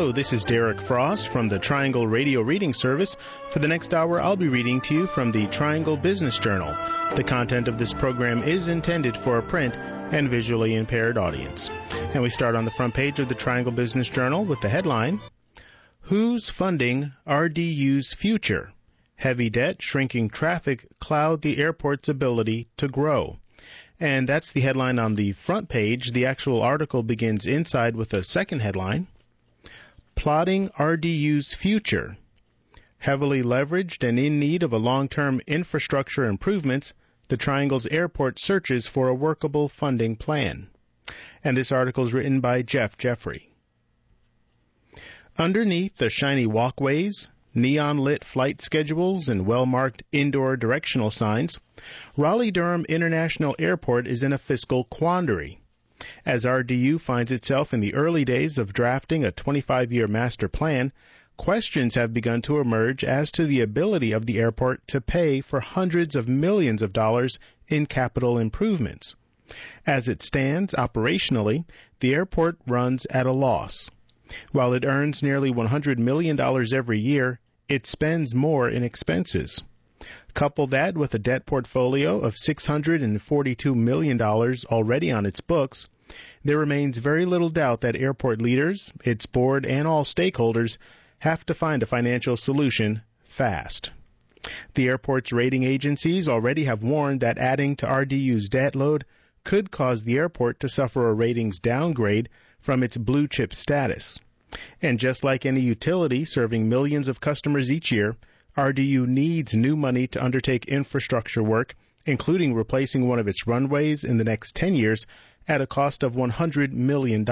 Hello, this is Derek Frost from the Triangle Radio Reading Service. For the next hour, I'll be reading to you from the Triangle Business Journal. The content of this program is intended for a print and visually impaired audience. And we start on the front page of the Triangle Business Journal with the headline, Who's Funding RDU's Future? Heavy debt, shrinking traffic cloud the airport's ability to grow. And that's the headline on the front page. The actual article begins inside with a second headline, Plotting RDU's Future. Heavily leveraged and in need of a long-term infrastructure improvements, the Triangle's airport searches for a workable funding plan. And this article is written by Jeff Jeffrey. Underneath the shiny walkways, neon-lit flight schedules, and well-marked indoor directional signs, Raleigh-Durham International Airport is in a fiscal quandary. As RDU finds itself in the early days of drafting a 25-year master plan, questions have begun to emerge as to the ability of the airport to pay for hundreds of millions of dollars in capital improvements. As it stands, operationally, the airport runs at a loss. While it earns nearly $100 million every year, it spends more in expenses. Couple that with a debt portfolio of $642 million already on its books, there remains very little doubt that airport leaders, its board, and all stakeholders have to find a financial solution fast. The airport's rating agencies already have warned that adding to RDU's debt load could cause the airport to suffer a ratings downgrade from its blue chip status. And just like any utility serving millions of customers each year, RDU needs new money to undertake infrastructure work, including replacing one of its runways in the next 10 years at a cost of $100 million.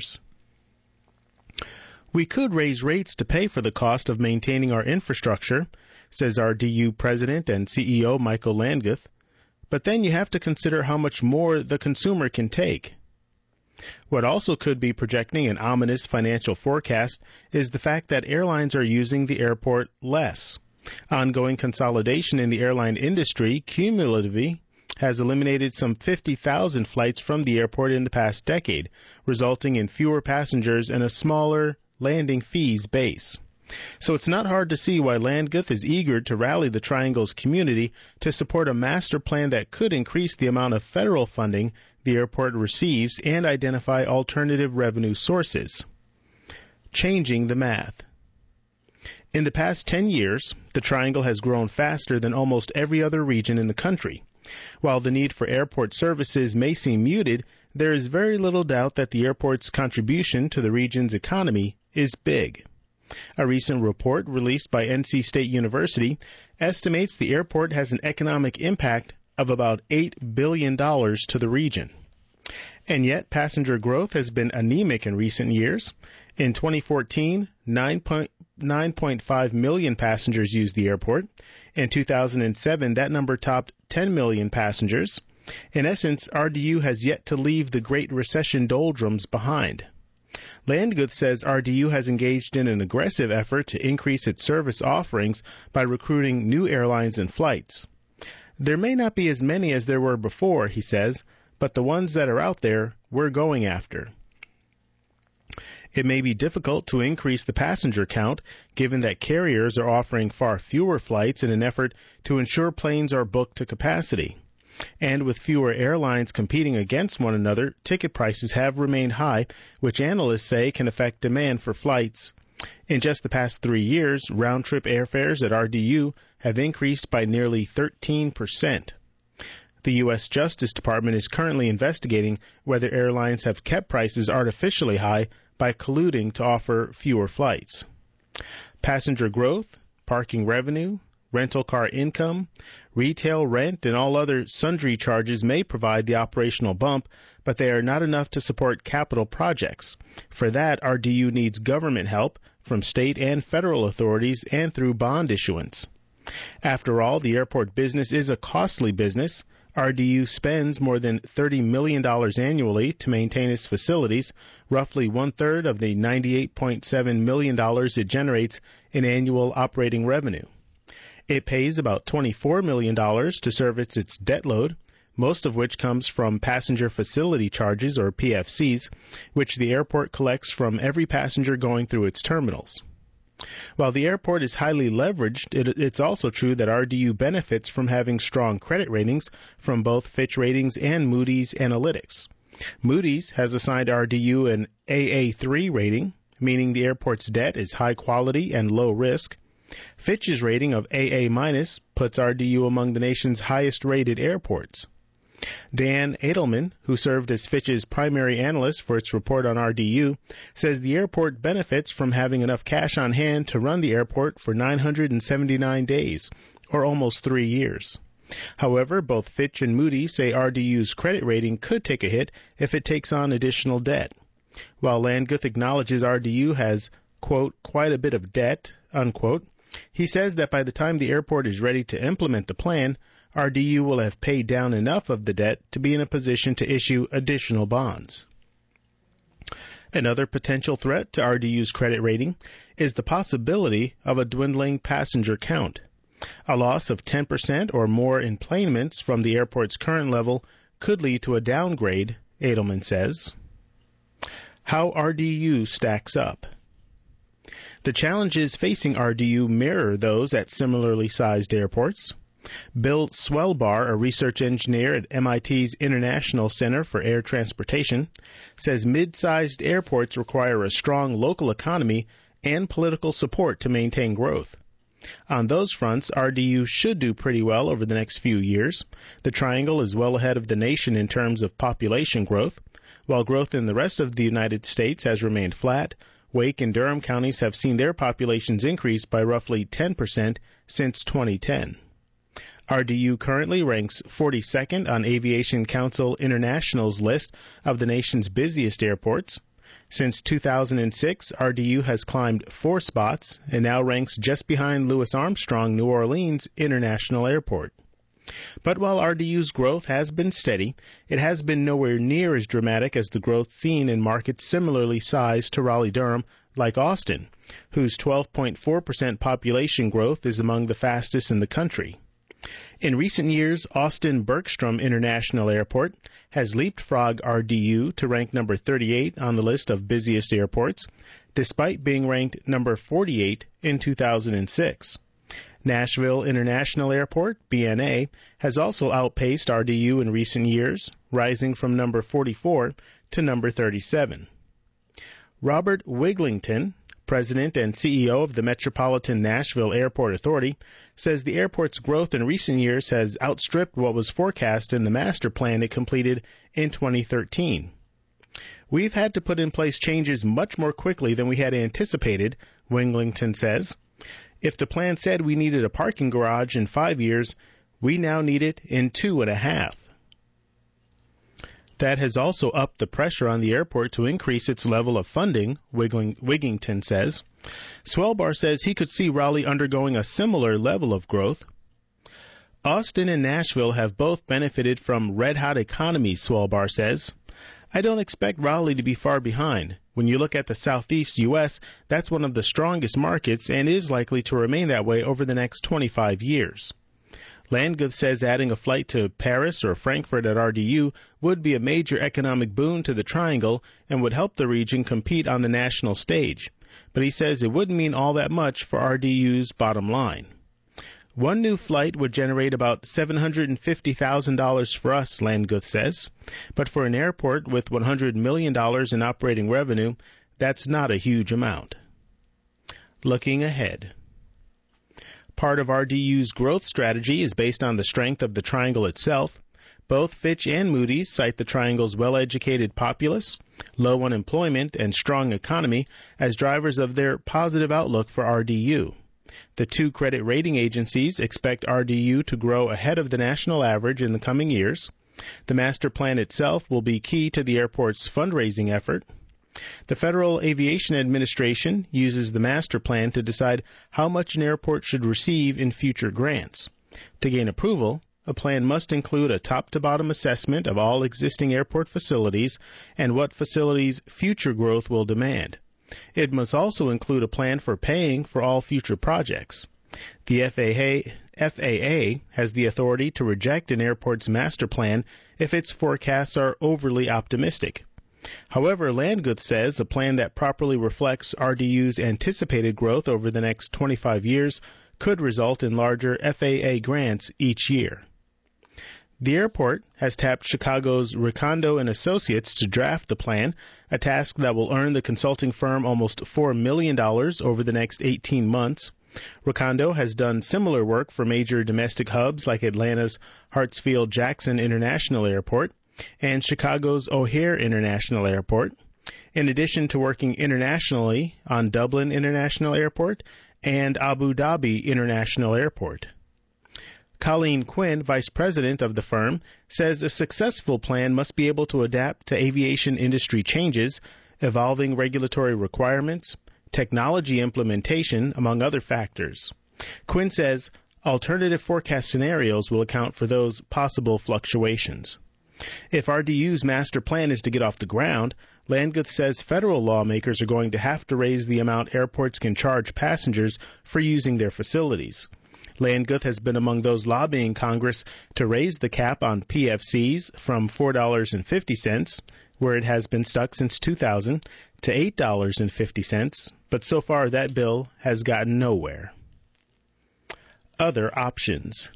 We could raise rates to pay for the cost of maintaining our infrastructure, says RDU President and CEO Michael Landguth, but then you have to consider how much more the consumer can take. What also could be projecting an ominous financial forecast is the fact that airlines are using the airport less. Ongoing consolidation in the airline industry cumulatively has eliminated some 50,000 flights from the airport in the past decade, resulting in fewer passengers and a smaller landing fees base. So it's not hard to see why Landguth is eager to rally the Triangle's community to support a master plan that could increase the amount of federal funding the airport receives and identify alternative revenue sources. Changing the math. In the past 10 years, the Triangle has grown faster than almost every other region in the country. While the need for airport services may seem muted, there is very little doubt that the airport's contribution to the region's economy is big. A recent report released by NC State University estimates the airport has an economic impact of about $8 billion to the region. And yet, passenger growth has been anemic in recent years. In 2014, 9.5 million passengers used the airport. In 2007, that number topped 10 million passengers. In essence, RDU has yet to leave the Great Recession doldrums behind. Landguth says RDU has engaged in an aggressive effort to increase its service offerings by recruiting new airlines and flights. There may not be as many as there were before, he says, but the ones that are out there, we're going after. It may be difficult to increase the passenger count, given that carriers are offering far fewer flights in an effort to ensure planes are booked to capacity. And with fewer airlines competing against one another, ticket prices have remained high, which analysts say can affect demand for flights. In just the past 3 years, round-trip airfares at RDU have increased by nearly 13%. The U.S. Justice Department is currently investigating whether airlines have kept prices artificially high by colluding to offer fewer flights. Passenger growth, parking revenue, rental car income, retail rent, and all other sundry charges may provide the operational bump, but they are not enough to support capital projects. For that, RDU needs government help from state and federal authorities and through bond issuance. After all, the airport business is a costly business. RDU spends more than $30 million annually to maintain its facilities, roughly one-third of the $98.7 million it generates in annual operating revenue. It pays about $24 million to service its debt load, most of which comes from passenger facility charges, or PFCs, which the airport collects from every passenger going through its terminals. While the airport is highly leveraged, it's also true that RDU benefits from having strong credit ratings from both Fitch Ratings and Moody's Analytics. Moody's has assigned RDU an AA3 rating, meaning the airport's debt is high quality and low risk. Fitch's rating of AA- puts RDU among the nation's highest-rated airports. Dan Edelman, who served as Fitch's primary analyst for its report on RDU, says the airport benefits from having enough cash on hand to run the airport for 979 days, or almost 3 years. However, both Fitch and Moody's say RDU's credit rating could take a hit if it takes on additional debt. While Landguth acknowledges RDU has, quote, quite a bit of debt, unquote, he says that by the time the airport is ready to implement the plan, RDU will have paid down enough of the debt to be in a position to issue additional bonds. Another potential threat to RDU's credit rating is the possibility of a dwindling passenger count. A loss of 10% or more enplanements from the airport's current level could lead to a downgrade, Edelman says. How RDU stacks up. The challenges facing RDU mirror those at similarly sized airports. Bill Swellbar, a research engineer at MIT's International Center for Air Transportation, says mid-sized airports require a strong local economy and political support to maintain growth. On those fronts, RDU should do pretty well over the next few years. The Triangle is well ahead of the nation in terms of population growth. While growth in the rest of the United States has remained flat, Wake and Durham counties have seen their populations increase by roughly 10% since 2010. RDU currently ranks 42nd on Aviation Council International's list of the nation's busiest airports. Since 2006, RDU has climbed 4 spots and now ranks just behind Louis Armstrong New Orleans International Airport. But while RDU's growth has been steady, it has been nowhere near as dramatic as the growth seen in markets similarly sized to Raleigh-Durham, like Austin, whose 12.4% population growth is among the fastest in the country. In recent years, Austin Bergstrom International Airport has leapfrogged RDU to rank number 38 on the list of busiest airports, despite being ranked number 48 in 2006. Nashville International Airport, BNA, has also outpaced RDU in recent years, rising from number 44 to number 37. Robert Wiglington, president and CEO of the Metropolitan Nashville Airport Authority, says the airport's growth in recent years has outstripped what was forecast in the master plan it completed in 2013. We've had to put in place changes much more quickly than we had anticipated, Wiglington says. If the plan said we needed a parking garage in 5 years, we now need it in 2.5. That has also upped the pressure on the airport to increase its level of funding, Wiglington says. Swellbar says he could see Raleigh undergoing a similar level of growth. Austin and Nashville have both benefited from red-hot economies, Swellbar says. I don't expect Raleigh to be far behind. When you look at the southeast U.S., that's one of the strongest markets and is likely to remain that way over the next 25 years. Landguth says adding a flight to Paris or Frankfurt at RDU would be a major economic boon to the Triangle and would help the region compete on the national stage. But he says it wouldn't mean all that much for RDU's bottom line. One new flight would generate about $750,000 for us, Landguth says. But for an airport with $100 million in operating revenue, that's not a huge amount. Looking ahead. Part of RDU's growth strategy is based on the strength of the Triangle itself. Both Fitch and Moody's cite the Triangle's well-educated populace, low unemployment, and strong economy as drivers of their positive outlook for RDU. The two credit rating agencies expect RDU to grow ahead of the national average in the coming years. The master plan itself will be key to the airport's fundraising effort. The Federal Aviation Administration uses the master plan to decide how much an airport should receive in future grants. To gain approval, a plan must include a top-to-bottom assessment of all existing airport facilities and what facilities' future growth will demand. It must also include a plan for paying for all future projects. The FAA has the authority to reject an airport's master plan if its forecasts are overly optimistic. However, Landguth says a plan that properly reflects RDU's anticipated growth over the next 25 years could result in larger FAA grants each year. The airport has tapped Chicago's Ricondo & Associates to draft the plan, a task that will earn the consulting firm almost $4 million over the next 18 months. Ricondo has done similar work for major domestic hubs like Atlanta's Hartsfield-Jackson International Airport and Chicago's O'Hare International Airport, in addition to working internationally on Dublin International Airport and Abu Dhabi International Airport. Colleen Quinn, vice president of the firm, says a successful plan must be able to adapt to aviation industry changes, evolving regulatory requirements, technology implementation, among other factors. Quinn says alternative forecast scenarios will account for those possible fluctuations. If RDU's master plan is to get off the ground, Landguth says federal lawmakers are going to have to raise the amount airports can charge passengers for using their facilities. Landguth has been among those lobbying Congress to raise the cap on PFCs from $4.50, where it has been stuck since 2000, to $8.50, but so far that bill has gotten nowhere. Other options.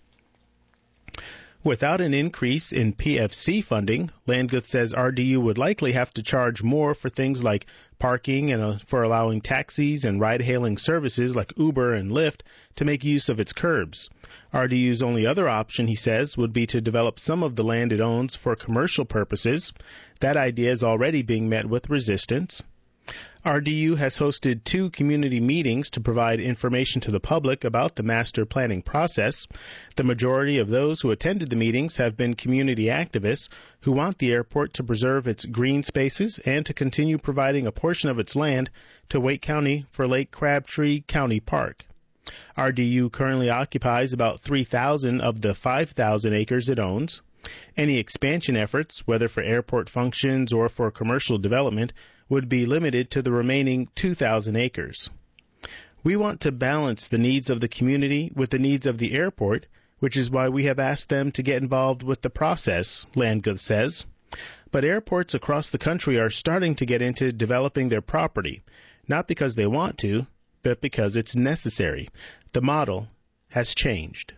Without an increase in PFC funding, Landguth says RDU would likely have to charge more for things like parking and for allowing taxis and ride-hailing services like Uber and Lyft to make use of its curbs. RDU's only other option, he says, would be to develop some of the land it owns for commercial purposes. That idea is already being met with resistance. RDU has hosted 2 community meetings to provide information to the public about the master planning process. The majority of those who attended the meetings have been community activists who want the airport to preserve its green spaces and to continue providing a portion of its land to Wake County for Lake Crabtree County Park. RDU currently occupies about 3,000 of the 5,000 acres it owns. Any expansion efforts, whether for airport functions or for commercial development, would be limited to the remaining 2,000 acres. We want to balance the needs of the community with the needs of the airport, which is why we have asked them to get involved with the process, Landguth says. But airports across the country are starting to get into developing their property, not because they want to, but because it's necessary. The model has changed.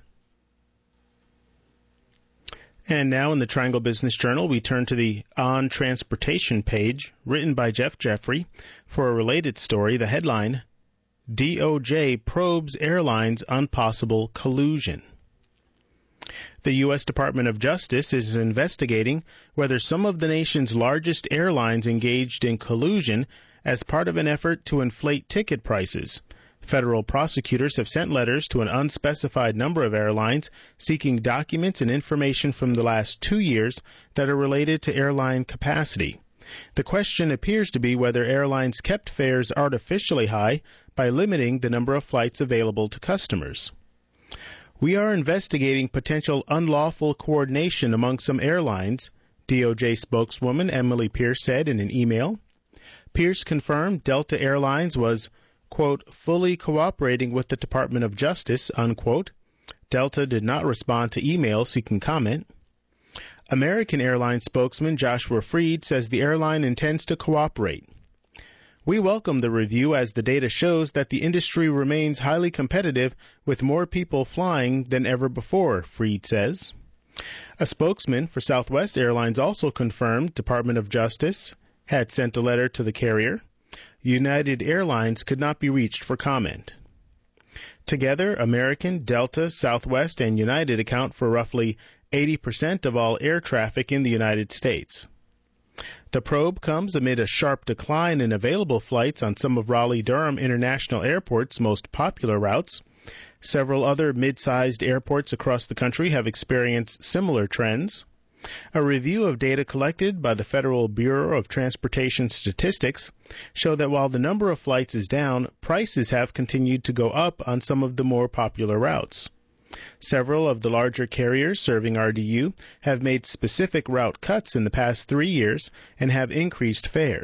And now in the Triangle Business Journal, we turn to the On Transportation page, written by Jeff Jeffrey, for a related story. The headline, DOJ probes airlines on possible collusion. The U.S. Department of Justice is investigating whether some of the nation's largest airlines engaged in collusion as part of an effort to inflate ticket prices. Federal prosecutors have sent letters to an unspecified number of airlines seeking documents and information from the last 2 years that are related to airline capacity. The question appears to be whether airlines kept fares artificially high by limiting the number of flights available to customers. We are investigating potential unlawful coordination among some airlines, DOJ spokeswoman Emily Pierce said in an email. Pierce confirmed Delta Airlines was, quote, fully cooperating with the Department of Justice, unquote. Delta did not respond to email seeking comment. American Airlines spokesman Joshua Freed says the airline intends to cooperate. We welcome the review as the data shows that the industry remains highly competitive with more people flying than ever before, Freed says. A spokesman for Southwest Airlines also confirmed Department of Justice had sent a letter to the carrier. United Airlines could not be reached for comment. Together, American, Delta, Southwest, and United account for roughly 80% of all air traffic in the United States. The probe comes amid a sharp decline in available flights on some of Raleigh-Durham International Airport's most popular routes. Several other mid-sized airports across the country have experienced similar trends. A review of data collected by the Federal Bureau of Transportation Statistics show that while the number of flights is down, prices have continued to go up on some of the more popular routes. Several of the larger carriers serving RDU have made specific route cuts in the past 3 years and have increased fares.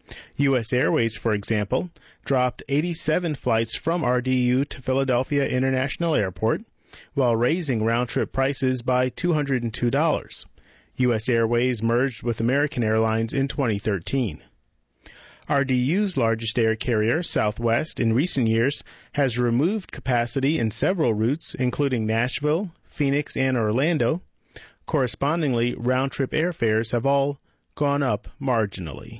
U.S. Airways, for example, dropped 87 flights from RDU to Philadelphia International Airport while raising round-trip prices by $202. U.S. Airways merged with American Airlines in 2013. RDU's largest air carrier, Southwest, in recent years has removed capacity in several routes, including Nashville, Phoenix, and Orlando. Correspondingly, round-trip airfares have all gone up marginally.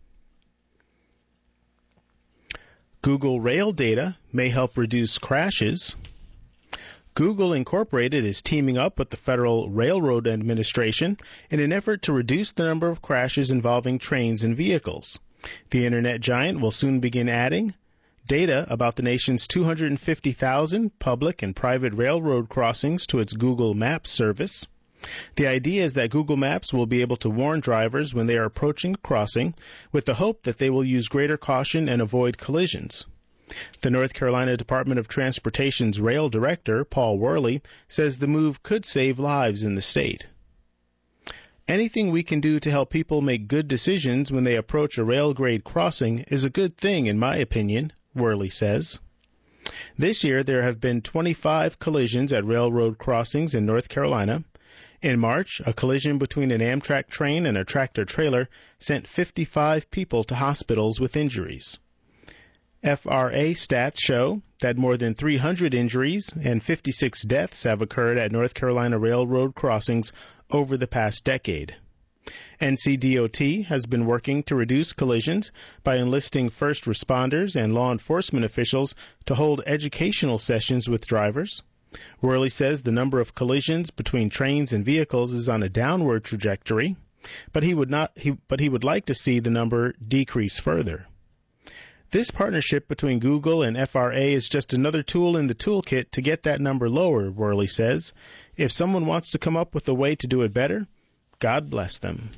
Google Rail data may help reduce crashes. Google Incorporated is teaming up with the Federal Railroad Administration in an effort to reduce the number of crashes involving trains and vehicles. The internet giant will soon begin adding data about the nation's 250,000 public and private railroad crossings to its Google Maps service. The idea is that Google Maps will be able to warn drivers when they are approaching a crossing, with the hope that they will use greater caution and avoid collisions. The North Carolina Department of Transportation's rail director, Paul Worley, says the move could save lives in the state. Anything we can do to help people make good decisions when they approach a rail-grade crossing is a good thing, in my opinion, Worley says. This year, there have been 25 collisions at railroad crossings in North Carolina. In March, a collision between an Amtrak train and a tractor-trailer sent 55 people to hospitals with injuries. FRA stats show that more than 300 injuries and 56 deaths have occurred at North Carolina railroad crossings over the past decade. NCDOT has been working to reduce collisions by enlisting first responders and law enforcement officials to hold educational sessions with drivers. Worley says the number of collisions between trains and vehicles is on a downward trajectory, but he would like to see the number decrease further. This partnership between Google and FRA is just another tool in the toolkit to get that number lower, Worley says. If someone wants to come up with a way to do it better, God bless them.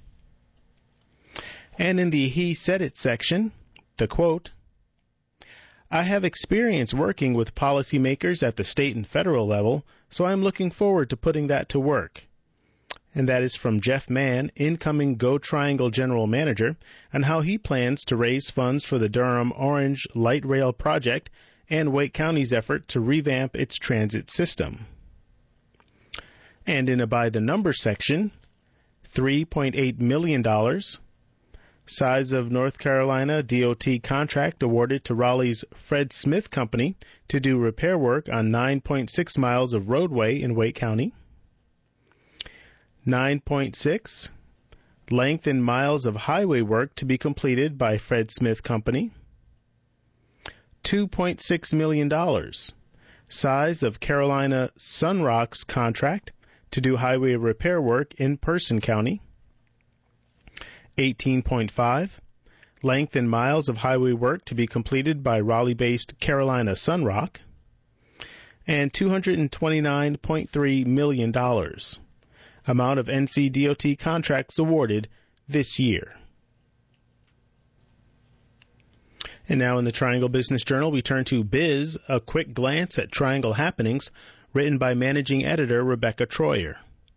And in the He Said It section, the quote, I have experience working with policymakers at the state and federal level, so I'm looking forward to putting that to work. And that is from Jeff Mann, incoming Go Triangle General Manager, and how he plans to raise funds for the Durham Orange Light Rail project and Wake County's effort to revamp its transit system. And in a by the number section, $3.8 million. Size of North Carolina DOT contract awarded to Raleigh's Fred Smith Company to do repair work on 9.6 miles of roadway in Wake County. 9.6, length in miles of highway work to be completed by Fred Smith Company. $2.6 million, size of Carolina Sunrock's contract to do highway repair work in Person County. 18.5, length in miles of highway work to be completed by Raleigh-based Carolina Sunrock. And $229.3 million. Amount of NCDOT contracts awarded this year. And now in the Triangle Business Journal, we turn to Biz, a quick glance at Triangle happenings, written by managing editor Rebecca Troyer.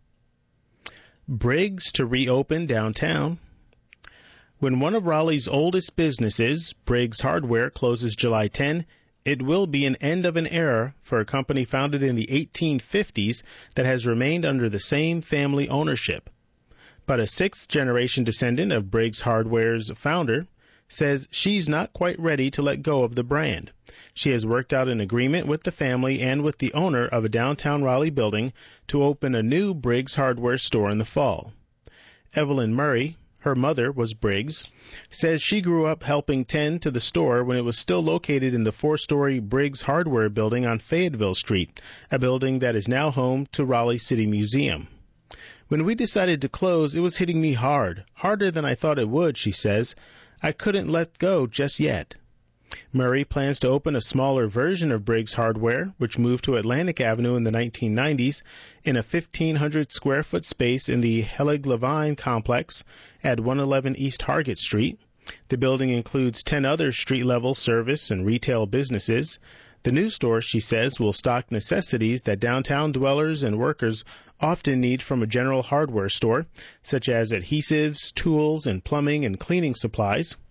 Briggs to reopen downtown. When one of Raleigh's oldest businesses, Briggs Hardware, closes July 10, it will be an end of an era for a company founded in the 1850s that has remained under the same family ownership. But a sixth-generation descendant of Briggs Hardware's founder says she's not quite ready to let go of the brand. She has worked out an agreement with the family and with the owner of a downtown Raleigh building to open a new Briggs Hardware store in the fall. Evelyn Murray, her mother was Briggs, says she grew up helping tend to the store when it was still located in the 4-story Briggs Hardware building on Fayetteville Street, a building that is now home to Raleigh City Museum. When we decided to close, it was hitting me hard, harder than I thought it would, she says. I couldn't let go just yet. Murray plans to open a smaller version of Briggs Hardware, which moved to Atlantic Avenue in the 1990s, in a 1,500-square-foot space in the Helig Levine complex at 111 East Hargett Street. The building includes 10 other street-level service and retail businesses. The new store, she says, will stock necessities that downtown dwellers and workers often need from a general hardware store, such as adhesives, tools, and plumbing and cleaning supplies.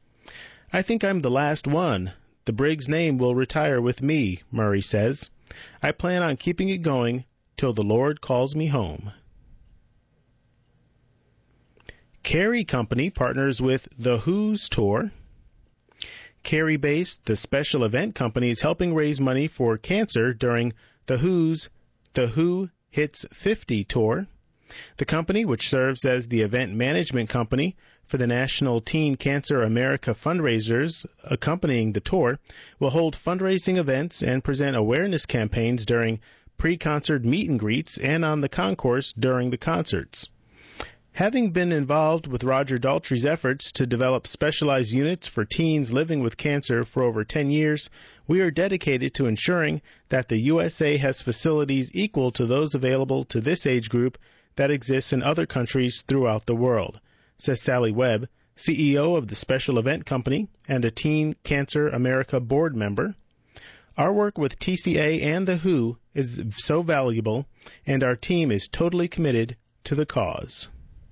I think I'm the last one. The Briggs name will retire with me, Murray says. I plan on keeping it going till the Lord calls me home. Kerry Company partners with The Who's Tour. Kerry-based, the special event company is helping raise money for cancer during The Who's The Who Hits 50 tour. The company, which serves as the event management company for the National Teen Cancer America fundraisers accompanying the tour, will hold fundraising events and present awareness campaigns during pre-concert meet and greets and on the concourse during the concerts. Having been involved with Roger Daltrey's efforts to develop specialized units for teens living with cancer for over 10 years, we are dedicated to ensuring that the USA has facilities equal to those available to this age group that exists in other countries throughout the world, says Sally Webb, CEO of the Special Event Company and a Teen Cancer America board member. Our work with TCA and The Who is so valuable, and our team is totally committed to the cause.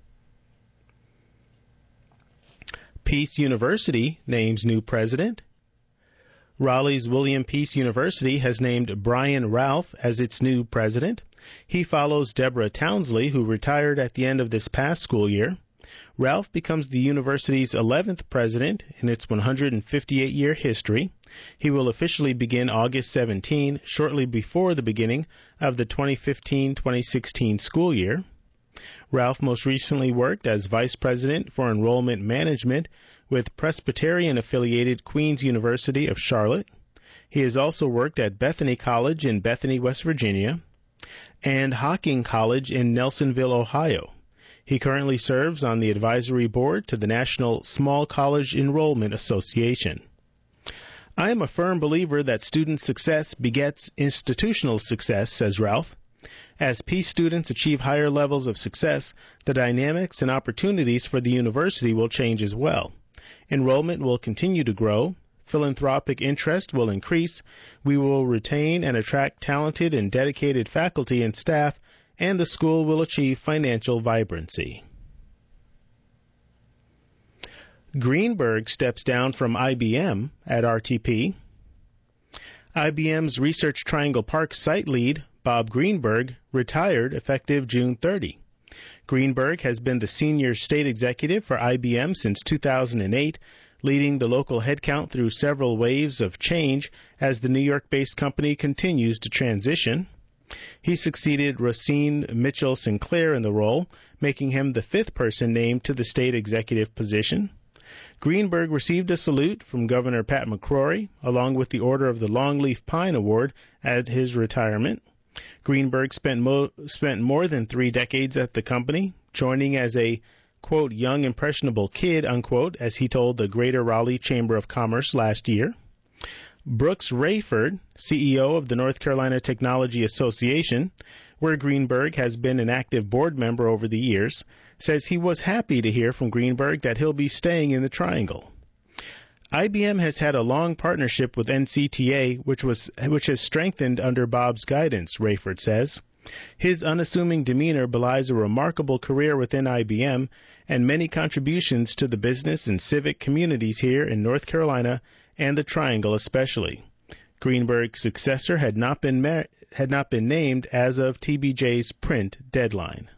Peace University names new president. Raleigh's William Peace University has named Brian Ralph as its new president. He follows Deborah Townsley, who retired at the end of this past school year. Ralph becomes the university's 11th president in its 158-year history. He will officially begin August 17, shortly before the beginning of the 2015-2016 school year. Ralph most recently worked as Vice President for Enrollment Management with Presbyterian-affiliated Queen's University of Charlotte. He has also worked at Bethany College in Bethany, West Virginia, and Hocking College in Nelsonville, Ohio. He currently serves on the advisory board to the National Small College Enrollment Association. I am a firm believer that student success begets institutional success, says Ralph. As Peace students achieve higher levels of success, the dynamics and opportunities for the university will change as well. Enrollment will continue to grow. Philanthropic interest will increase. We will retain and attract talented and dedicated faculty and staff, and the school will achieve financial vibrancy. Greenberg steps down from IBM at RTP. IBM's Research Triangle Park site lead, Bob Greenberg, retired effective June 30. Greenberg has been the senior state executive for IBM since 2008, leading the local headcount through several waves of change as the New York-based company continues to transition. He succeeded Racine Mitchell Sinclair in the role, making him the fifth person named to the state executive position. Greenberg received a salute from Governor Pat McCrory, along with the Order of the Longleaf Pine Award at his retirement. Greenberg spent more than 3 decades at the company, joining as a, quote, young impressionable kid, unquote, as he told the Greater Raleigh Chamber of Commerce last year. Brooks Rayford, CEO of the North Carolina Technology Association, where Greenberg has been an active board member over the years, says he was happy to hear from Greenberg that he'll be staying in the Triangle. IBM has had a long partnership with NCTA, which has strengthened under Bob's guidance, Rayford says. His unassuming demeanor belies a remarkable career within IBM and many contributions to the business and civic communities here in North Carolina and the Triangle especially. Greenberg's successor had not been named as of TBJ's print deadline.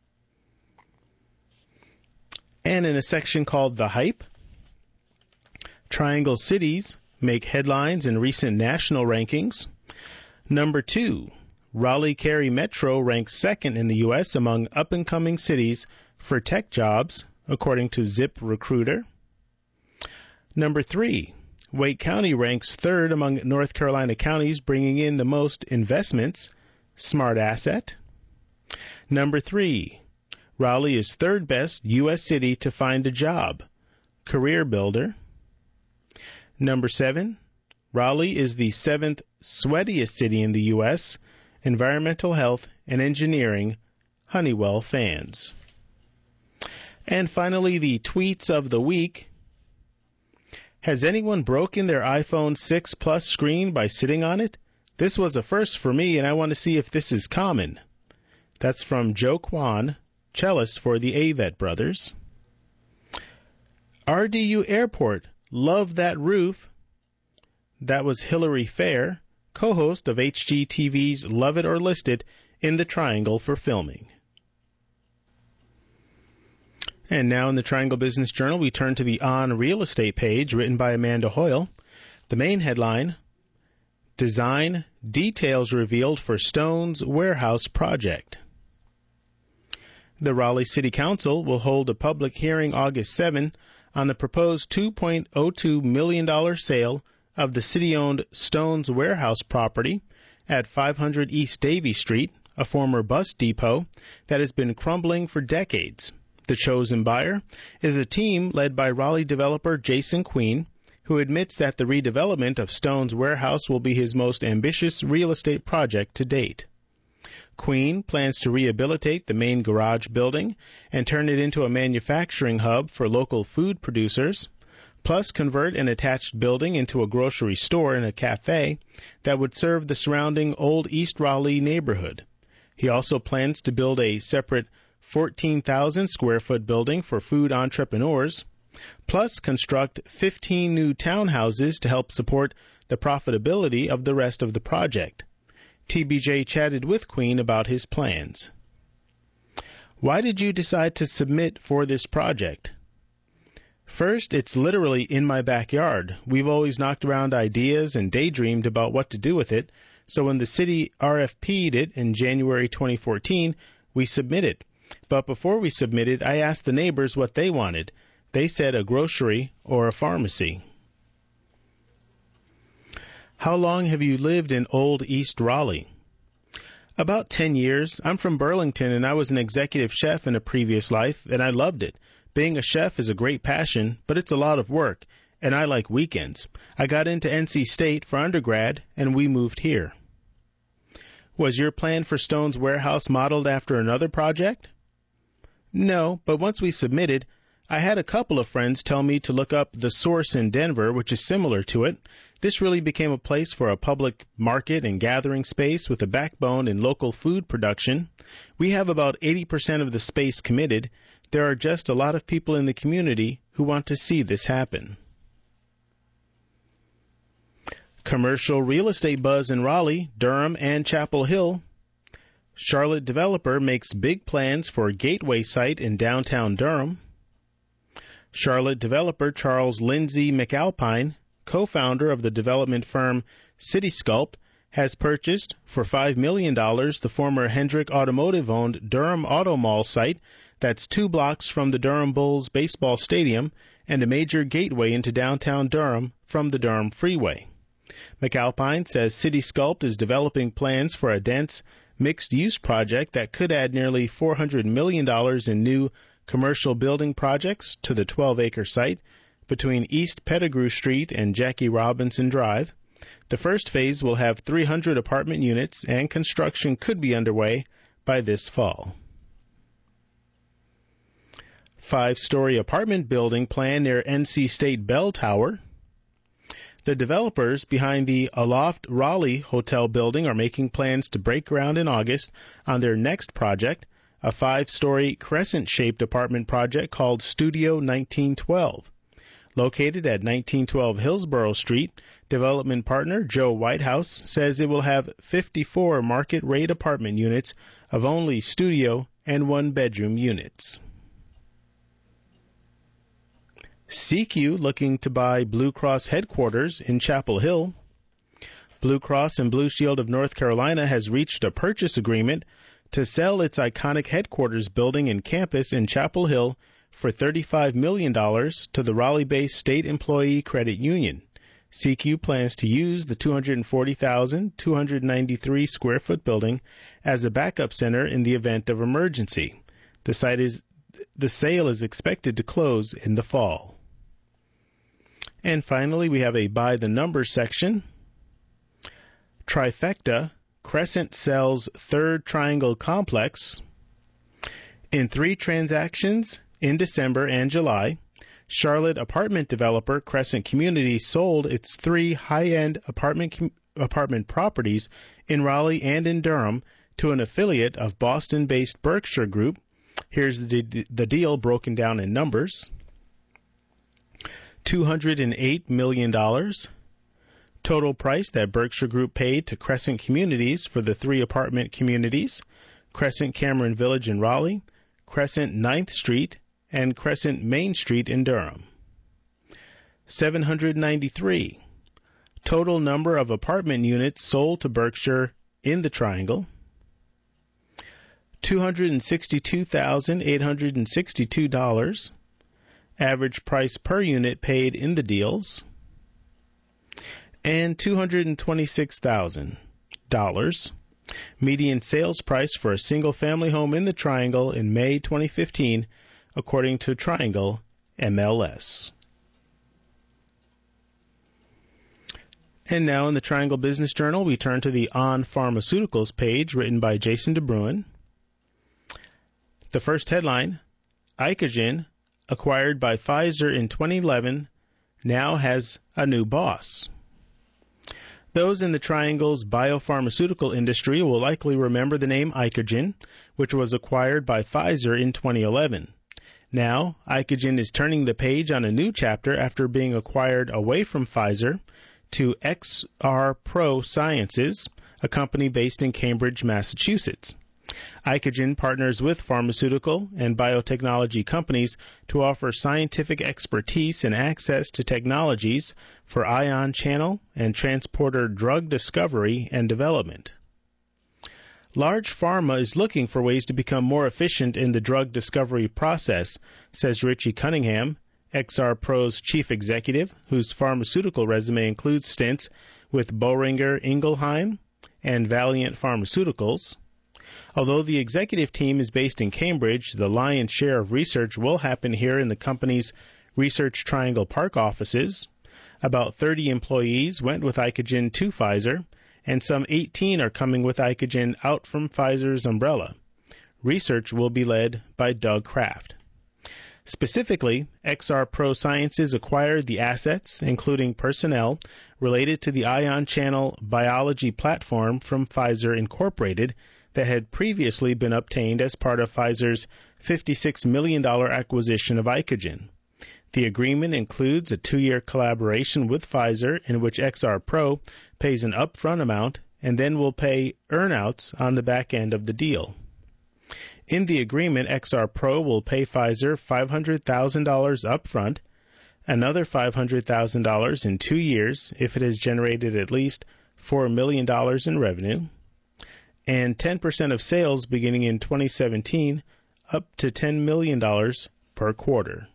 And in a section called The Hype, Triangle cities make headlines in recent national rankings. Number 2, Raleigh-Cary Metro ranks second in the U.S. among up-and-coming cities for tech jobs, according to ZipRecruiter. Number 3, Wake County ranks third among North Carolina counties bringing in the most investments, Smart Asset. Number 3, Raleigh is third best U.S. city to find a job, Career Builder. Number 7, Raleigh is the 7th sweatiest city in the U.S., Environmental Health and Engineering, Honeywell fans. And finally, the tweets of the week. Has anyone broken their iPhone 6 Plus screen by sitting on it? This was a first for me, and I want to see if this is common. That's from Joe Kwan, cellist for the Avett Brothers. RDU Airport Love That Roof. That was Hilary Fair, co-host of HGTV's Love It or List It, in the Triangle for filming. And now in the Triangle Business Journal, we turn to the On Real Estate page, written by Amanda Hoyle. The main headline, Design Details Revealed for Stone's Warehouse Project. The Raleigh City Council will hold a public hearing August 7 on the proposed $2.02 million sale of the city-owned Stone's Warehouse property at 500 East Davie Street, a former bus depot that has been crumbling for decades. The chosen buyer is a team led by Raleigh developer Jason Queen, who admits that the redevelopment of Stone's Warehouse will be his most ambitious real estate project to date. Queen plans to rehabilitate the main garage building and turn it into a manufacturing hub for local food producers, plus convert an attached building into a grocery store and a cafe that would serve the surrounding Old East Raleigh neighborhood. He also plans to build a separate 14,000 square foot building for food entrepreneurs, plus construct 15 new townhouses to help support the profitability of the rest of the project. TBJ chatted with Queen about his plans. Why did you decide to submit for this project? First, it's literally in my backyard. We've always knocked around ideas and daydreamed about what to do with it, so when the city RFP'd it in January 2014, we submitted. But before we submitted, I asked the neighbors what they wanted. They said a grocery or a pharmacy. How long have you lived in Old East Raleigh? About 10 years. I'm from Burlington, and I was an executive chef in a previous life, and I loved it. Being a chef is a great passion, but it's a lot of work, and I like weekends. I got into NC State for undergrad, and we moved here. Was your plan for Stone's Warehouse modeled after another project? No, but once we submitted, I had a couple of friends tell me to look up The Source in Denver, which is similar to it. This really became a place for a public market and gathering space with a backbone in local food production. We have about 80% of the space committed. There are just a lot of people in the community who want to see this happen. Commercial real estate buzz in Raleigh, Durham, and Chapel Hill. Charlotte developer makes big plans for Gateway site in downtown Durham. Charlotte developer Charles Lindsay McAlpine, co-founder of the development firm CitySculpt, has purchased for $5 million the former Hendrick Automotive-owned Durham Auto Mall site that's 2 blocks from the Durham Bulls baseball stadium and a major gateway into downtown Durham from the Durham Freeway. McAlpine says CitySculpt is developing plans for a dense, mixed-use project that could add nearly $400 million in new commercial building projects to the 12-acre site between East Pettigrew Street and Jackie Robinson Drive. The first phase will have 300 apartment units, and construction could be underway by this fall. 5-story apartment building plan near NC State Bell Tower. The developers behind the Aloft Raleigh Hotel building are making plans to break ground in August on their next project, a 5-story crescent-shaped apartment project called Studio 1912. Located at 1912 Hillsborough Street, development partner Joe Whitehouse says it will have 54 market-rate apartment units of only studio and one-bedroom units. CQ looking to buy Blue Cross headquarters in Chapel Hill. Blue Cross and Blue Shield of North Carolina has reached a purchase agreement to sell its iconic headquarters building and campus in Chapel Hill for $35 million to the Raleigh-based State Employee Credit Union. CQ plans to use the 240,293 square foot building as a backup center in the event of emergency. The sale is expected to close in the fall. And finally, we have a by the numbers section. Trifecta, Crescent sells third triangle complex. In 3 transactions in December and July, Charlotte apartment developer Crescent Communities sold its 3 high-end apartment properties in Raleigh and in Durham to an affiliate of Boston-based Berkshire Group. Here's the deal broken down in numbers. $208 million. Total price that Berkshire Group paid to Crescent Communities for the 3 apartment communities, Crescent Cameron Village in Raleigh, Crescent 9th Street, and Crescent Main Street in Durham. 793. Total number of apartment units sold to Berkshire in the Triangle. $262,862. Average price per unit paid in the deals. And $226,000. Median sales price for a single-family home in the Triangle in May 2015, according to Triangle MLS. And now in the Triangle Business Journal, we turn to the On Pharmaceuticals page written by Jason DeBruin. The first headline, Icagen, acquired by Pfizer in 2011, now has a new boss. Those in the Triangle's biopharmaceutical industry will likely remember the name Icagen, which was acquired by Pfizer in 2011. Now, Icagen is turning the page on a new chapter after being acquired away from Pfizer to XR Pro Sciences, a company based in Cambridge, Massachusetts. Icagen partners with pharmaceutical and biotechnology companies to offer scientific expertise and access to technologies for ion channel and transporter drug discovery and development. Large pharma is looking for ways to become more efficient in the drug discovery process, says Richie Cunningham, XR Pro's chief executive, whose pharmaceutical resume includes stints with Boehringer Ingelheim and Valiant Pharmaceuticals. Although the executive team is based in Cambridge, the lion's share of research will happen here in the company's Research Triangle Park offices. About 30 employees went with Icagen to Pfizer, and some 18 are coming with Icagen out from Pfizer's umbrella. Research will be led by Doug Kraft. Specifically, XR Pro Sciences acquired the assets, including personnel, related to the ion channel biology platform from Pfizer Incorporated that had previously been obtained as part of Pfizer's $56 million acquisition of Icagen. The agreement includes a 2-year collaboration with Pfizer in which XR Pro pays an upfront amount and then will pay earnouts on the back end of the deal. In the agreement, XR Pro will pay Pfizer $500,000 upfront, another $500,000 in 2 years if it has generated at least $4 million in revenue, and 10% of sales beginning in 2017, up to $10 million per quarter.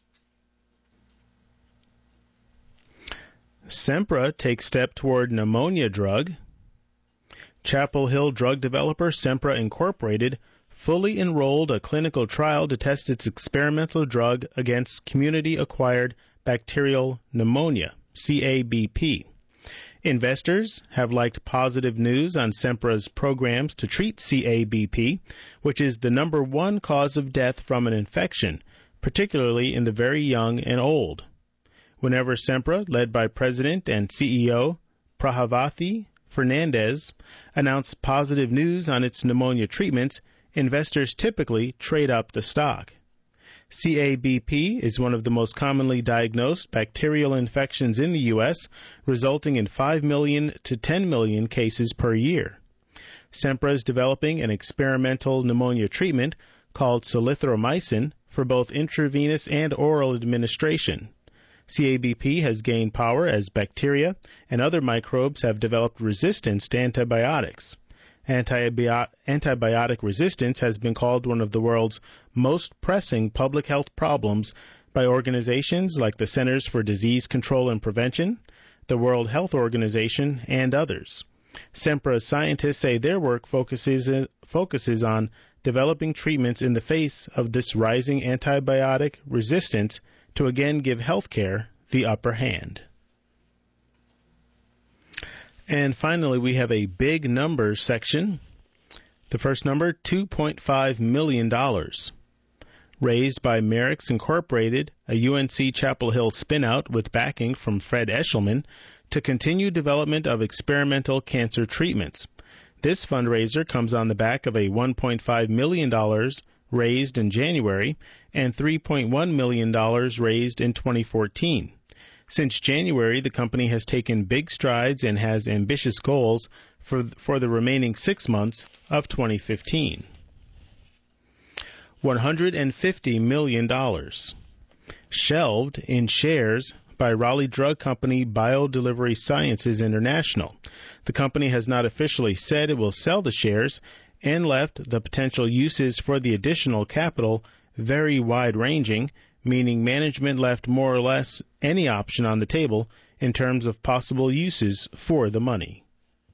Sempra takes step toward pneumonia drug. Chapel Hill drug developer Sempra Incorporated fully enrolled a clinical trial to test its experimental drug against community-acquired bacterial pneumonia, CABP. Investors have liked positive news on Sempra's programs to treat CABP, which is the number 1 cause of death from an infection, particularly in the very young and old. Whenever Sempra, led by President and CEO Prabhavathi Fernandez, announced positive news on its pneumonia treatments, investors typically trade up the stock. CABP is one of the most commonly diagnosed bacterial infections in the U.S., resulting in 5 million to 10 million cases per year. Sempra is developing an experimental pneumonia treatment called solithromycin for both intravenous and oral administration. CABP has gained power as bacteria and other microbes have developed resistance to antibiotics. Antibiotic resistance has been called one of the world's most pressing public health problems by organizations like the Centers for Disease Control and Prevention, the World Health Organization, and others. Sempra's scientists say their work focuses on developing treatments in the face of this rising antibiotic resistance to again give healthcare the upper hand. And finally, we have a big numbers section. The first number, $2.5 million, raised by Merix Incorporated, a UNC Chapel Hill spinout with backing from Fred Eshelman, to continue development of experimental cancer treatments. This fundraiser comes on the back of a $1.5 million raised in January and $3.1 million raised in 2014. Since January, the company has taken big strides and has ambitious goals for the remaining 6 months of 2015. $150 million. Shelved in shares by Raleigh drug company BioDelivery Sciences International. The company has not officially said it will sell the shares and left the potential uses for the additional capital very wide-ranging, meaning management left more or less any option on the table in terms of possible uses for the money.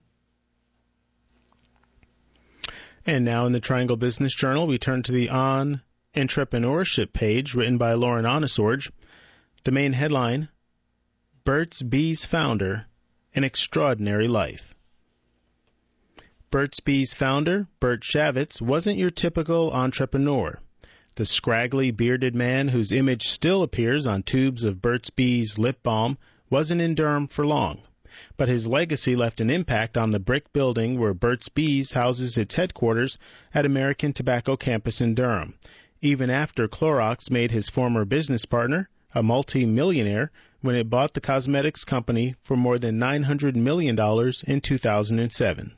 And now in the Triangle Business Journal, we turn to the On Entrepreneurship page written by Lauren Onesorge. The main headline, Burt's Bees founder, an extraordinary life. Burt's Bees founder, Burt Shavitz, wasn't your typical entrepreneur. The scraggly, bearded man whose image still appears on tubes of Burt's Bees lip balm wasn't in Durham for long, but his legacy left an impact on the brick building where Burt's Bees houses its headquarters at American Tobacco Campus in Durham, even after Clorox made his former business partner a multi-millionaire when it bought the cosmetics company for more than $900 million in 2007.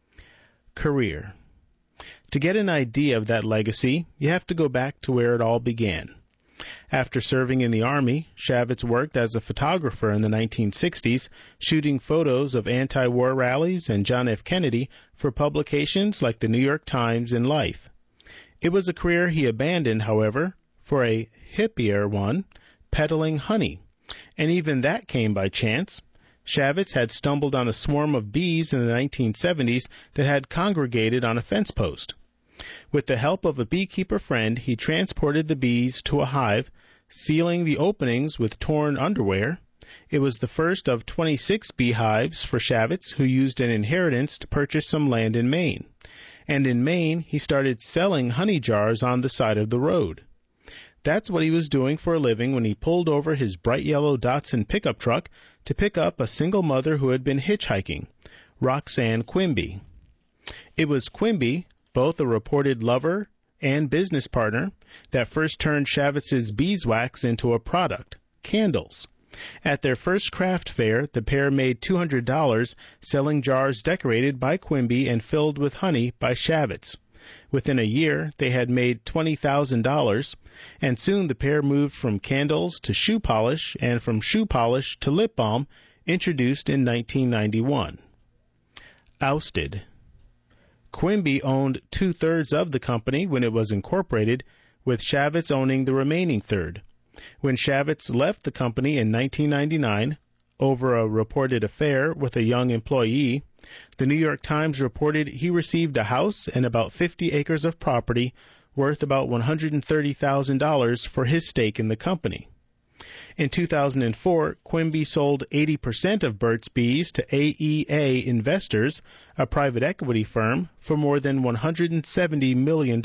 Career. To get an idea of that legacy, you have to go back to where it all began. After serving in the Army, Shavitz worked as a photographer in the 1960s, shooting photos of anti-war rallies and John F. Kennedy for publications like the New York Times and Life. It was a career he abandoned, however, for a hippier one, peddling honey, and even that came by chance. Shavitz had stumbled on a swarm of bees in the 1970s that had congregated on a fence post. With the help of a beekeeper friend, he transported the bees to a hive, sealing the openings with torn underwear. It was the first of 26 beehives for Shavitz, who used an inheritance to purchase some land in Maine. And in Maine, he started selling honey jars on the side of the road. That's what he was doing for a living when he pulled over his bright yellow Datsun pickup truck to pick up a single mother who had been hitchhiking, Roxanne Quimby. It was Quimby, both a reported lover and business partner, that first turned Shavitz's beeswax into a product, candles. At their first craft fair, the pair made $200 selling jars decorated by Quimby and filled with honey by Shavitz. Within a year, they had made $20,000, and soon the pair moved from candles to shoe polish and from shoe polish to lip balm, introduced in 1991. Ousted. Quimby owned 2/3 of the company when it was incorporated, with Shavitz owning the remaining third. When Shavitz left the company in 1999 over a reported affair with a young employee, the New York Times reported he received a house and about 50 acres of property worth about $130,000 for his stake in the company. In 2004, Quimby sold 80% of Burt's Bees to AEA Investors, a private equity firm, for more than $170 million.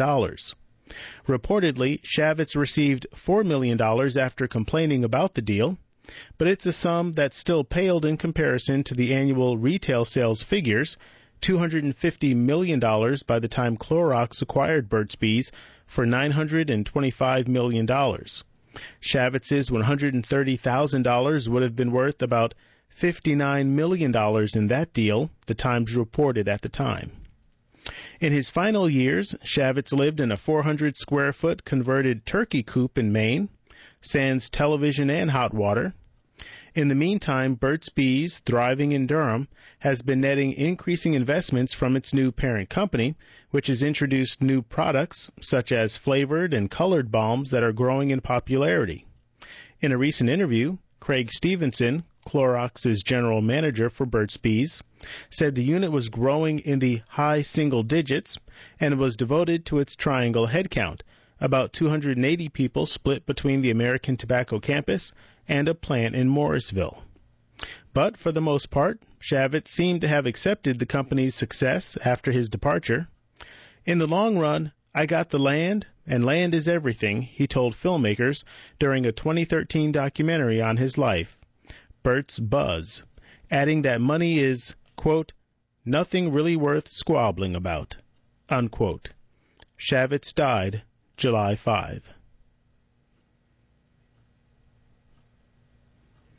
Reportedly, Shavitz received $4 million after complaining about the deal, but it's a sum that still paled in comparison to the annual retail sales figures, $250 million by the time Clorox acquired Burt's Bees for $925 million. Shavitz's $130,000 would have been worth about $59 million in that deal, the Times reported at the time. In his final years, Shavitz lived in a 400-square-foot converted turkey coop in Maine, sans television and hot water. In the meantime, Burt's Bees, thriving in Durham, has been netting increasing investments from its new parent company, which has introduced new products, such as flavored and colored balms that are growing in popularity. In a recent interview, Craig Stevenson, Clorox's general manager for Burt's Bees, said the unit was growing in the high single digits and was devoted to its Triangle headcount, about 280 people split between the American Tobacco Campus and a plant in Morrisville. But for the most part, Shavitz seemed to have accepted the company's success after his departure. In the long run, I got the land, and land is everything, he told filmmakers during a 2013 documentary on his life, Burt's Buzz, adding that money is, quote, nothing really worth squabbling about, unquote. Shavitz died July 5.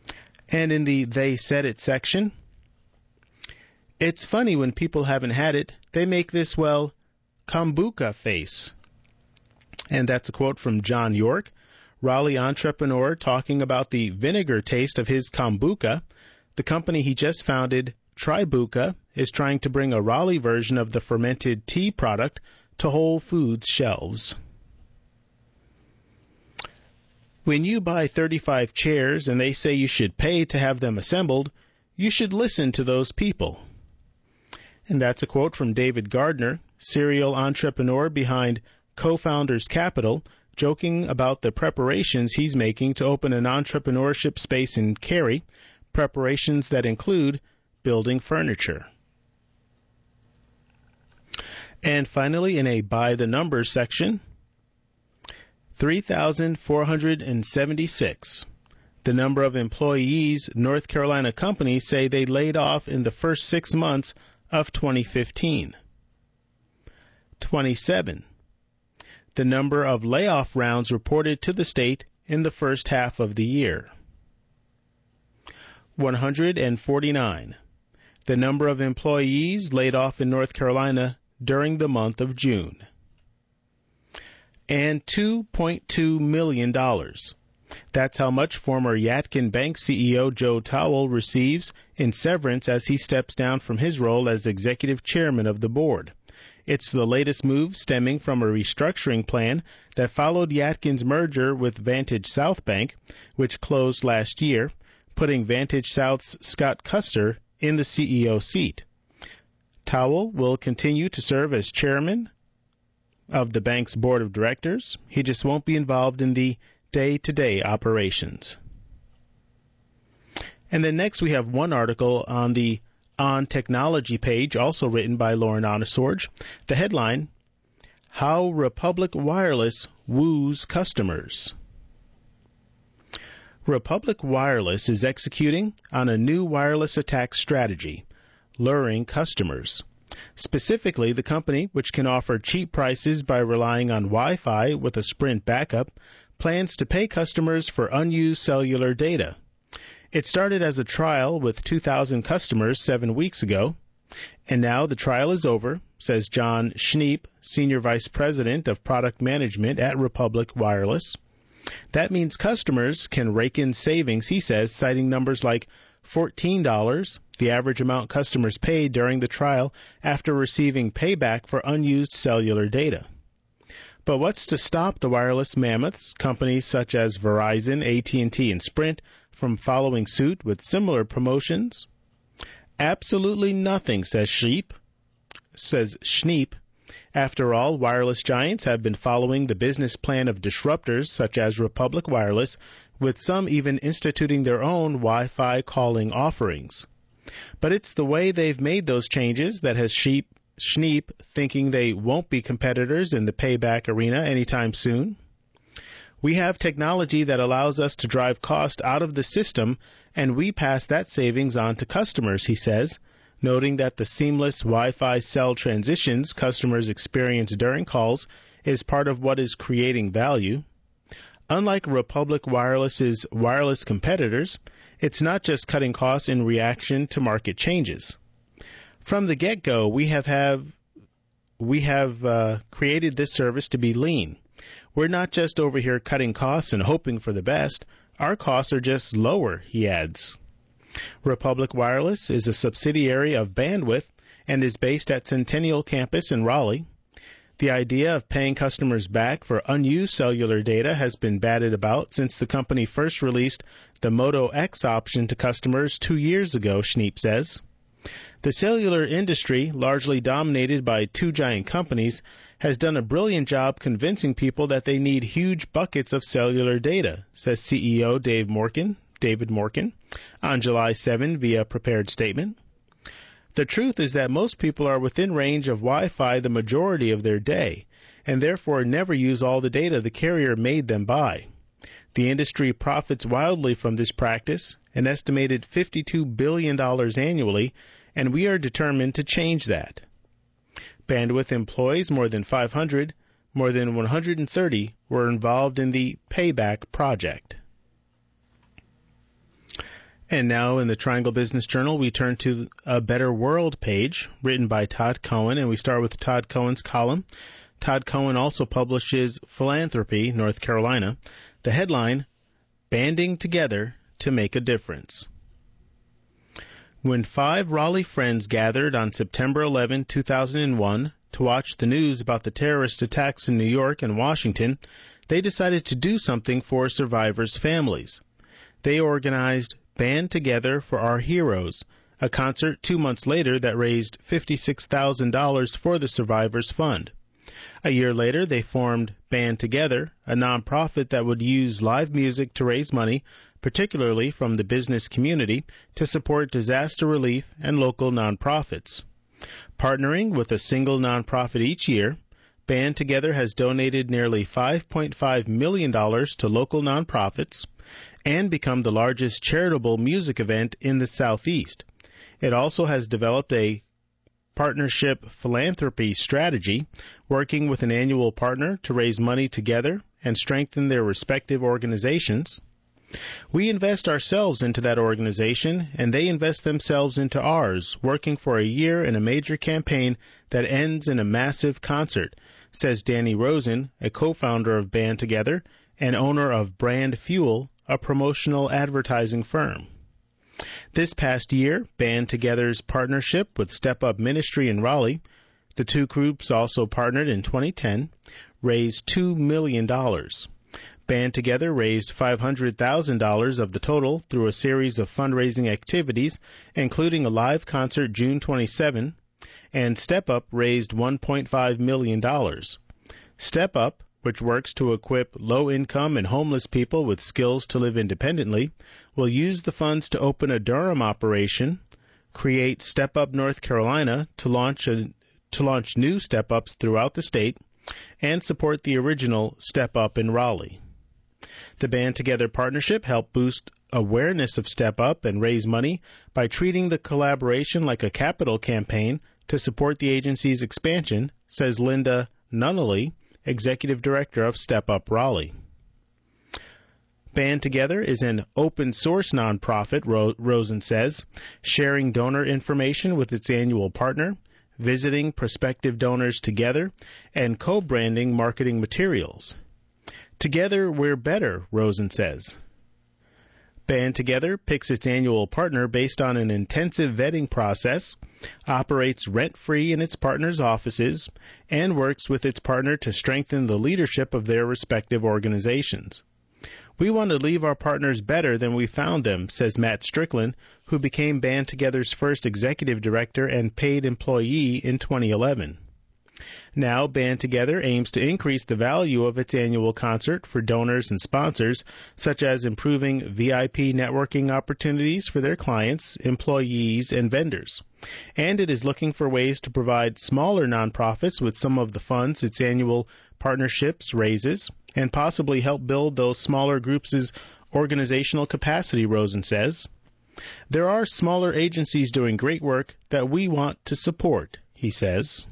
And in the They Said It section, it's funny when people haven't had it, they make this, well, kombucha face. And that's a quote from John York, Raleigh entrepreneur, talking about the vinegar taste of his kombucha. The company he just founded, Tribuca, is trying to bring a Raleigh version of the fermented tea product to Whole Foods shelves. When you buy 35 chairs and they say you should pay to have them assembled, you should listen to those people. And that's a quote from David Gardner, serial entrepreneur behind Co-Founders Capital, joking about the preparations he's making to open an entrepreneurship space in Cary, preparations that include building furniture. And finally, in a by the numbers section, 3,476. The number of employees North Carolina companies say they laid off in the first 6 months of 2015. 27. The number of layoff rounds reported to the state in the first half of the year. 149. The number of employees laid off in North Carolina during the month of June. And $2.2 million. That's how much former Yadkin Bank CEO Joe Towell receives in severance as he steps down from his role as executive chairman of the board. It's the latest move stemming from a restructuring plan that followed Yadkin's merger with Vantage South Bank, which closed last year, putting Vantage South's Scott Custer in the CEO seat. Towell will continue to serve as chairman of the bank's board of directors. He just won't be involved in the day-to-day operations. And then next we have one article on the On Technology page, also written by Lauren Onesorge. The headline, How Republic Wireless Woos Customers. Republic Wireless is executing on a new wireless attack strategy, luring customers. Specifically, the company, which can offer cheap prices by relying on Wi-Fi with a Sprint backup, plans to pay customers for unused cellular data. It started as a trial with 2,000 customers 7 weeks ago, and now the trial is over, says John Schneep, Senior Vice President of Product Management at Republic Wireless. That means customers can rake in savings, he says, citing numbers like $14, the average amount customers paid during the trial after receiving payback for unused cellular data. But what's to stop the wireless mammoths, companies such as Verizon, AT&T, and Sprint, from following suit with similar promotions? Absolutely nothing, says Schneep. After all, wireless giants have been following the business plan of disruptors such as Republic Wireless, with some even instituting their own Wi-Fi calling offerings. But it's the way they've made those changes that has Schneep thinking they won't be competitors in the payback arena anytime soon. We have technology that allows us to drive cost out of the system, and we pass that savings on to customers, he says, noting that the seamless Wi-Fi cell transitions customers experience during calls is part of what is creating value. Unlike Republic Wireless's wireless competitors, it's not just cutting costs in reaction to market changes. From the get-go, we have created this service to be lean. We're not just over here cutting costs and hoping for the best. Our costs are just lower, he adds. Republic Wireless is a subsidiary of Bandwidth and is based at Centennial Campus in Raleigh. The idea of paying customers back for unused cellular data has been batted about since the company first released the Moto X option to customers 2 years ago, Schneep says. The cellular industry, largely dominated by two giant companies, has done a brilliant job convincing people that they need huge buckets of cellular data, says CEO David Morken, on July 7 via prepared statement. The truth is that most people are within range of Wi-Fi the majority of their day, and therefore never use all the data the carrier made them buy. The industry profits wildly from this practice, an estimated $52 billion annually, and we are determined to change that. Bandwidth employs more than 500, more than 130 were involved in the Payback project. And now in the Triangle Business Journal, we turn to a Better World page written by Todd Cohen, and we start with Todd Cohen's column. Todd Cohen also publishes Philanthropy, North Carolina. The headline, Banding Together to Make a Difference. When 5 Raleigh friends gathered on September 11, 2001, to watch the news about the terrorist attacks in New York and Washington, they decided to do something for survivors' families. They organized Band Together for Our Heroes, a concert 2 months later that raised $56,000 for the Survivors Fund. A year later, they formed Band Together, a nonprofit that would use live music to raise money, particularly from the business community, to support disaster relief and local nonprofits. Partnering with a single nonprofit each year, Band Together has donated nearly $5.5 million to local nonprofits and become the largest charitable music event in the Southeast. It also has developed a partnership philanthropy strategy, working with an annual partner to raise money together and strengthen their respective organizations. We invest ourselves into that organization, and they invest themselves into ours, working for a year in a major campaign that ends in a massive concert, says Danny Rosen, a co-founder of Band Together and owner of Brand Fuel, a promotional advertising firm. This past year, Band Together's partnership with Step Up Ministry in Raleigh, the two groups also partnered in 2010, raised $2 million. Band Together raised $500,000 of the total through a series of fundraising activities, including a live concert June 27, and Step Up raised $1.5 million. Step Up, which works to equip low-income and homeless people with skills to live independently, will use the funds to open a Durham operation, create Step Up North Carolina to launch new Step Ups throughout the state, and support the original Step Up in Raleigh. The Band Together partnership helped boost awareness of Step Up and raise money by treating the collaboration like a capital campaign to support the agency's expansion, says Linda Nunnally, Executive Director of Step Up Raleigh. Band Together is an open-source nonprofit, Rosen says, sharing donor information with its annual partner, visiting prospective donors together, and co-branding marketing materials. Together, we're better, Rosen says. Band Together picks its annual partner based on an intensive vetting process, operates rent-free in its partners' offices, and works with its partner to strengthen the leadership of their respective organizations. We want to leave our partners better than we found them, says Matt Strickland, who became Band Together's first executive director and paid employee in 2011. Now, Band Together aims to increase the value of its annual concert for donors and sponsors, such as improving VIP networking opportunities for their clients, employees, and vendors. And it is looking for ways to provide smaller nonprofits with some of the funds its annual partnerships raises, and possibly help build those smaller groups' organizational capacity, Rosen says. There are smaller agencies doing great work that we want to support, he says.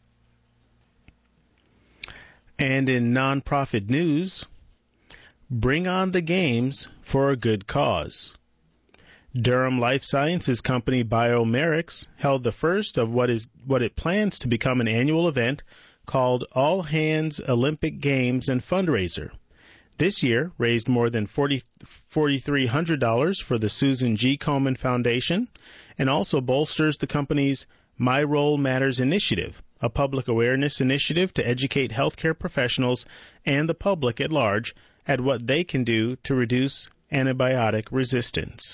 And in nonprofit news, bring on the games for a good cause. Durham life sciences company BioMerics held the first of what it plans to become an annual event called All Hands Olympic Games and Fundraiser. This year raised more than $4,300 for the Susan G. Komen Foundation and also bolsters the company's My Role Matters initiative, a public awareness initiative to educate healthcare professionals and the public at large at what they can do to reduce antibiotic resistance.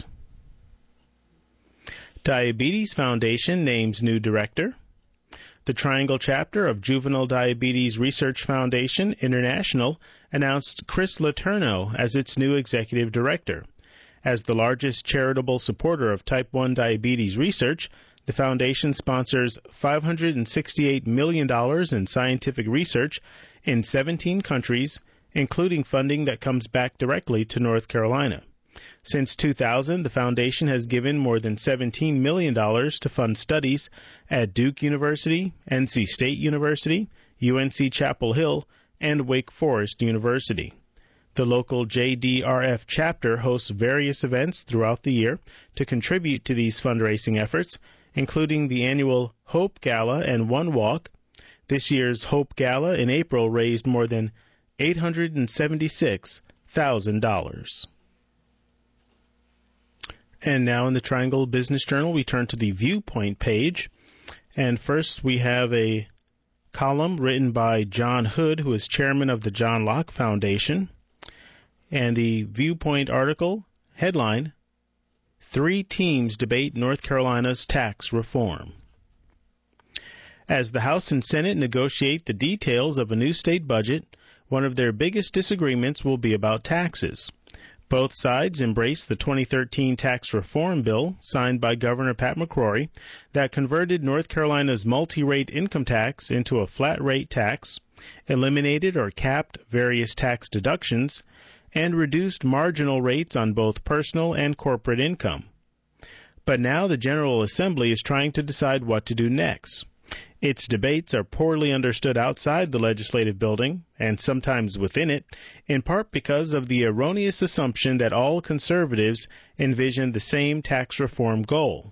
Diabetes Foundation names new director. The Triangle chapter of Juvenile Diabetes Research Foundation International announced Chris Letourneau as its new executive director. As the largest charitable supporter of type 1 diabetes research, the foundation sponsors $568 million in scientific research in 17 countries, including funding that comes back directly to North Carolina. Since 2000, the foundation has given more than $17 million to fund studies at Duke University, NC State University, UNC Chapel Hill, and Wake Forest University. The local JDRF chapter hosts various events throughout the year to contribute to these fundraising efforts, including the annual Hope Gala and One Walk. This year's Hope Gala in April raised more than $876,000. And now in the Triangle Business Journal, we turn to the Viewpoint page. And first we have a column written by John Hood, who is chairman of the John Locke Foundation. And the Viewpoint article, headline, 3 teams debate North Carolina's tax reform. As the House and Senate negotiate the details of a new state budget, one of their biggest disagreements will be about taxes. Both sides embrace the 2013 tax reform bill signed by Governor Pat McCrory that converted North Carolina's multi-rate income tax into a flat-rate tax, eliminated or capped various tax deductions, and reduced marginal rates on both personal and corporate income. But now the General Assembly is trying to decide what to do next. Its debates are poorly understood outside the legislative building, and sometimes within it, in part because of the erroneous assumption that all conservatives envision the same tax reform goal.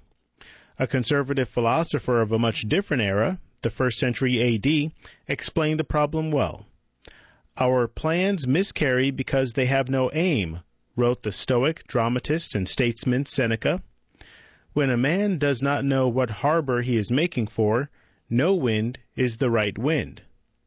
A conservative philosopher of a much different era, the 1st century A.D., explained the problem well. "Our plans miscarry because they have no aim," wrote the Stoic dramatist and statesman Seneca. When a man does not know what harbor he is making for, no wind is the right wind.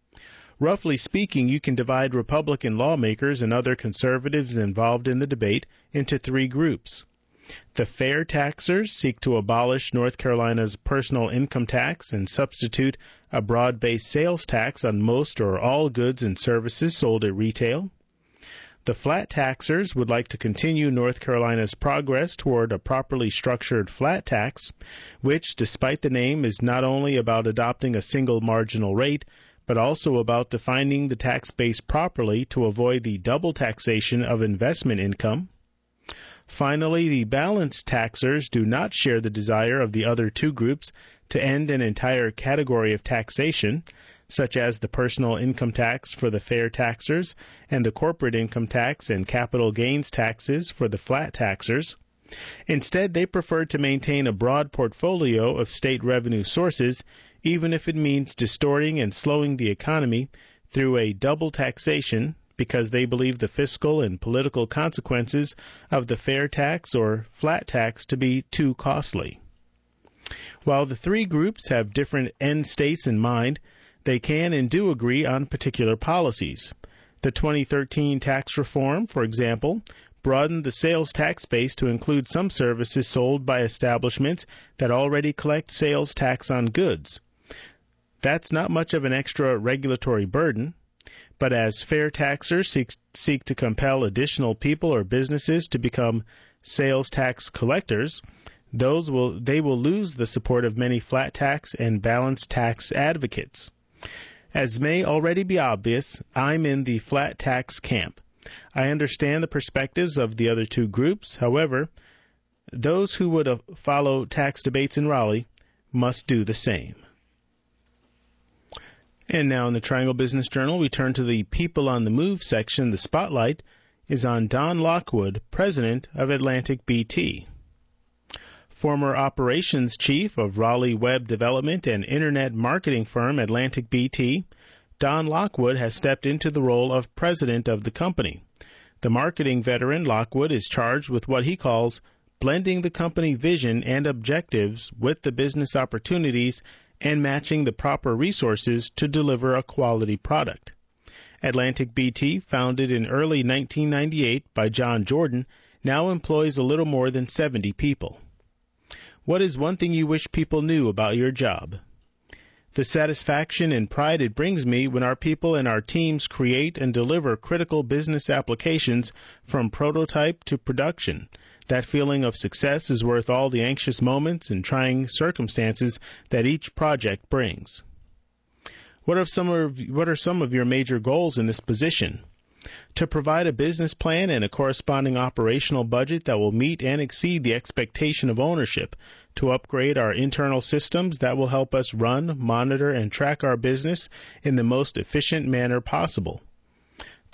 Roughly speaking, you can divide Republican lawmakers and other conservatives involved in the debate into 3 groups. The fair taxers seek to abolish North Carolina's personal income tax and substitute a broad-based sales tax on most or all goods and services sold at retail. The flat taxers would like to continue North Carolina's progress toward a properly structured flat tax, which, despite the name, is not only about adopting a single marginal rate, but also about defining the tax base properly to avoid the double taxation of investment income. Finally, the balanced taxers do not share the desire of the other 2 groups to end an entire category of taxation, such as the personal income tax for the fair taxers and the corporate income tax and capital gains taxes for the flat taxers. Instead, they prefer to maintain a broad portfolio of state revenue sources, even if it means distorting and slowing the economy through a double taxation, because they believe the fiscal and political consequences of the fair tax or flat tax to be too costly. While the 3 groups have different end states in mind, they can and do agree on particular policies. The 2013 tax reform, for example, broadened the sales tax base to include some services sold by establishments that already collect sales tax on goods. That's not much of an extra regulatory burden, but as fair taxers seek to compel additional people or businesses to become sales tax collectors, they will lose the support of many flat tax and balanced tax advocates. As may already be obvious, I'm in the flat tax camp. I understand the perspectives of the other 2 groups. However, those who would follow tax debates in Raleigh must do the same. And now in the Triangle Business Journal, we turn to the People on the Move section. The spotlight is on Don Lockwood, president of Atlantic BT. Former operations chief of Raleigh web development and internet marketing firm Atlantic BT, Don Lockwood has stepped into the role of president of the company. The marketing veteran Lockwood is charged with what he calls blending the company vision and objectives with the business opportunities and matching the proper resources to deliver a quality product. Atlantic BT, founded in early 1998 by John Jordan, now employs a little more than 70 people. What is one thing you wish people knew about your job? The satisfaction and pride it brings me when our people and our teams create and deliver critical business applications from prototype to production. That feeling of success is worth all the anxious moments and trying circumstances that each project brings. What are some of your major goals in this position? To provide a business plan and a corresponding operational budget that will meet and exceed the expectation of ownership, to upgrade our internal systems that will help us run, monitor, and track our business in the most efficient manner possible,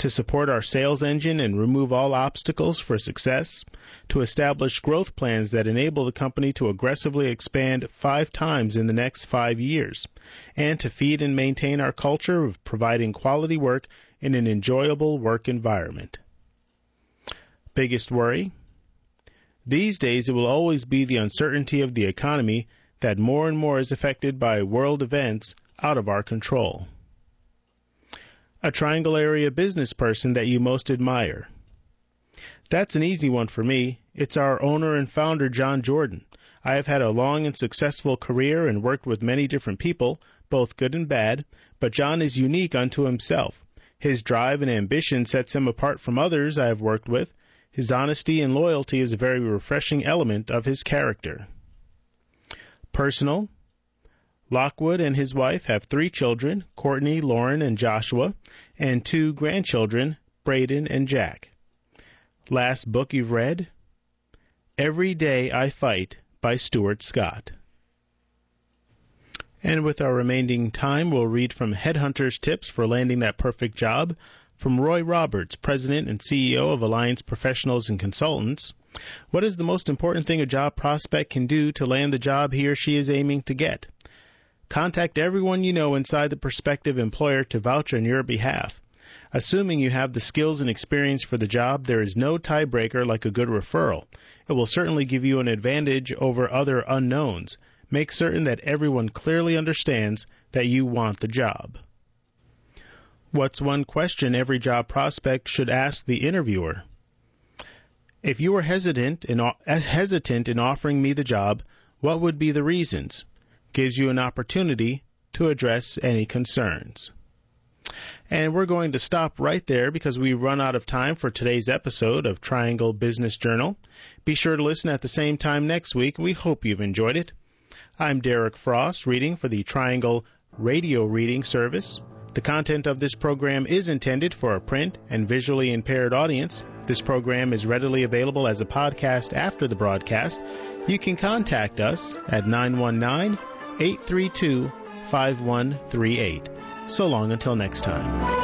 to support our sales engine and remove all obstacles for success, to establish growth plans that enable the company to aggressively expand 5 times in the next 5 years, and to feed and maintain our culture of providing quality work in an enjoyable work environment. Biggest worry? These days, it will always be the uncertainty of the economy that more and more is affected by world events out of our control. A Triangle area business person that you most admire. That's an easy one for me. It's our owner and founder, John Jordan. I have had a long and successful career and worked with many different people, both good and bad, but John is unique unto himself. His drive and ambition sets him apart from others I have worked with. His honesty and loyalty is a very refreshing element of his character. Personal. Lockwood and his wife have 3 children, Courtney, Lauren, and Joshua, and 2 grandchildren, Braden and Jack. Last book you've read? Every Day I Fight by Stuart Scott. And with our remaining time, we'll read from Headhunter's Tips for Landing That Perfect Job from Roy Roberts, President and CEO of Alliance Professionals and Consultants. What is the most important thing a job prospect can do to land the job he or she is aiming to get? Contact everyone you know inside the prospective employer to vouch on your behalf. Assuming you have the skills and experience for the job, there is no tiebreaker like a good referral. It will certainly give you an advantage over other unknowns. Make certain that everyone clearly understands that you want the job. What's one question every job prospect should ask the interviewer? If you were hesitant in offering me the job, what would be the reasons? Gives you an opportunity to address any concerns. And we're going to stop right there because we run out of time for today's episode of Triangle Business Journal. Be sure to listen at the same time next week. We hope you've enjoyed it. I'm Derek Frost, reading for the Triangle Radio Reading Service. The content of this program is intended for a print and visually impaired audience. This program is readily available as a podcast after the broadcast. You can contact us at 919-832-5138. So long until next time.